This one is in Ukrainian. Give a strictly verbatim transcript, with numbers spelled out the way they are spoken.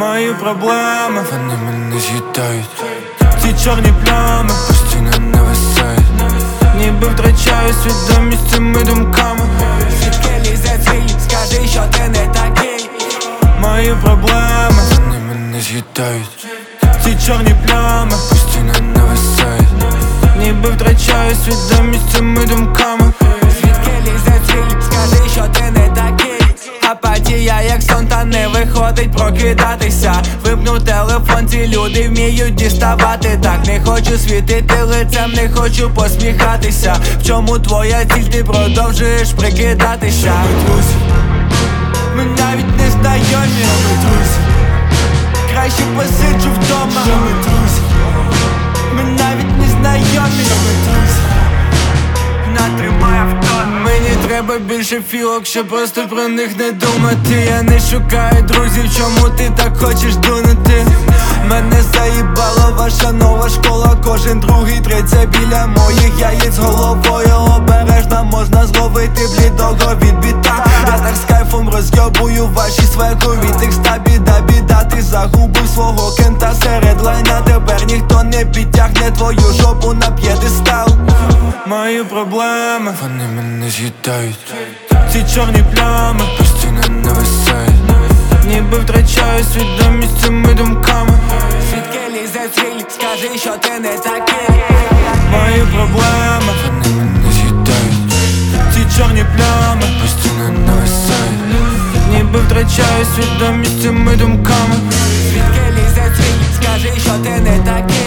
Мої проблеми, вони мене з'їдають. Ці чорні плями постійно нависають, ніби втрачаю свідомість цими думками. Звідки лізе цвіль, скажи, що ти не такий. Мої проблеми, вони мене з'їдають. Ці чорні плями постійно нависають, ніби втрачаю свідомість цими думками. Звідки лізе цвіль, скажи, що ти не такий. Апатія, як сон, та не виходить прокидатися. Випнув телефон, ці люди вміють діставати. Так не хочу світити лицем, не хочу посміхатися. В чому твоя ціль, ти продовжуєш прикидатися? Друзі, Ми навіть не знайомі, друзі, краще посиджу вдома. друзі, Ми навіть не знайомі, друзі. натримає в тон. Мені треба більше філок, щоб просто про них не думати. Я не шукаю друзів, чому ти так хочеш дунути? Мене заїбала ваша нова школа. Кожен другий треться біля моїх яєць головою. Обережно можна зловити блідого від біта. Я так з кайфом розйобую ваші свеку від текста. Біда, біда, ти загубив свого кента серед лайна. Тепер ніхто не підтягне твою жопу на п'єдестал. Мої проблеми, вони мене з'їдають. Ці чорні плями постійно нависають, ніби втрачаю свідомість цими думками. Звідки лізе цвіль, скажи, що ти не такий. Мої проблеми, вони мене з'їдають. Ці чорні плями постійно нависають, ніби втрачаю свідомість цими думками. Звідки лізе цвіль, скажи, що ти не такий.